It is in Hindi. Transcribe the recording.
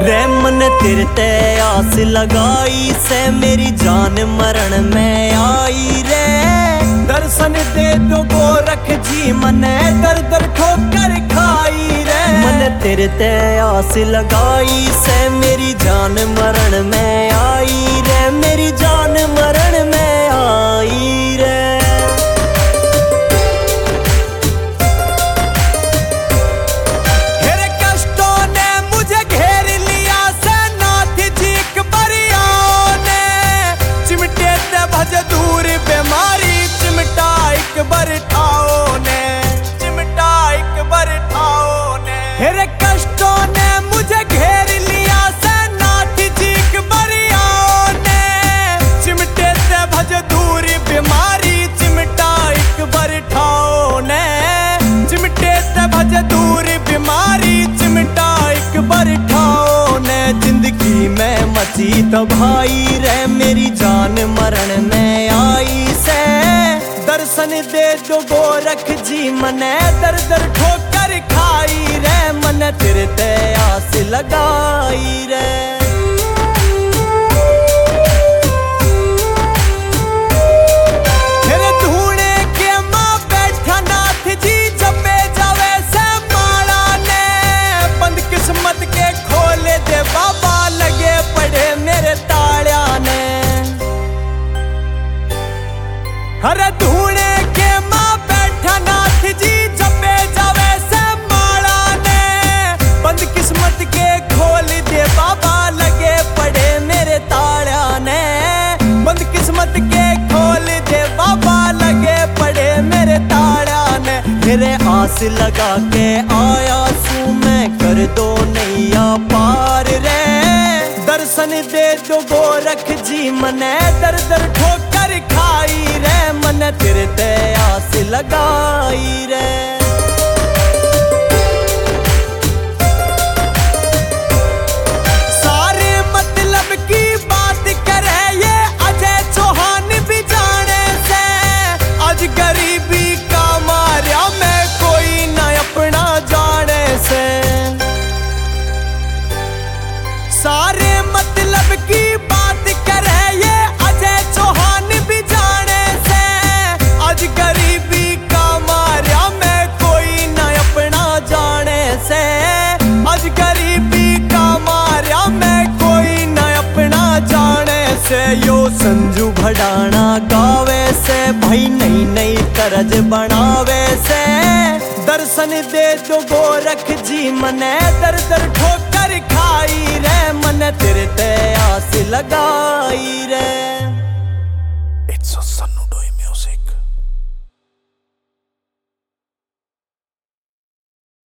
रे मन तेरे ते आस लगाई से मेरी जान मरण में आई रे। दर्शन दे दो गोरख जी मने दर दर ठोकर खाई रे। मन तेरे ते आस लगाई से मेरी जान मरण में आई रे। मेरी जान मरण में आई रे। हेरे कष्टों ने मुझे घेर लिया से नाथ जी के बरियाओं ने। चिमटे से भज दूरी बीमारी चिमटा एक बार ठाओ ने। चिमटे से भज दूरी बीमारी चिमटा एक बार ठाओ ने। जिंदगी में मची तबाही रे मेरी जान मरण में आई से। दर्शन दे दो गोरख जी मने दर दर ठोकर खाई रे। मन तेरे ते आस लगाई रे। तेरे धूने के मां बैठा नाथ जी जपे जावे से माला ने। बंद किस्मत के खोले दे बाबा लगे पड़े मेरे ताड़िया ने। हरे धूने के मां बैठा नाथ जी जपे जावे से माला ने। बंद किस्मत के खोल दे बाबा लगे पड़े मेरे ताड़िया ने। बंद किस्मत के खोल दे बाबा लगे पड़े मेरे ताड़िया ने। मेरे आस लगा के आया सू मैं कर दो नैया पार रे। दर्शन दे दो गोरख जी मने दर दर ठोकर खाई रे। मन तेरे ते आस लगाई रे। सारे मतलब की बात करे ये अजय चौहान भी जाने से। आज गरीबी का मारा मैं कोई न अपना जाने से। सारे मतलब की बात करे ये अजय चौहान भी जाने से। आज गरीबी का मारा मैं कोई न अपना जाने से। आज गरीबी का मारा मैं कोई न अपना जाने से। यो संजू भडाना गावे से भाई नई नई तरज बनावे से। दर्शन दे दो गोरख जी मने दर दर ठोकर खाई रे। मन तेरे ते आस लगाई रे।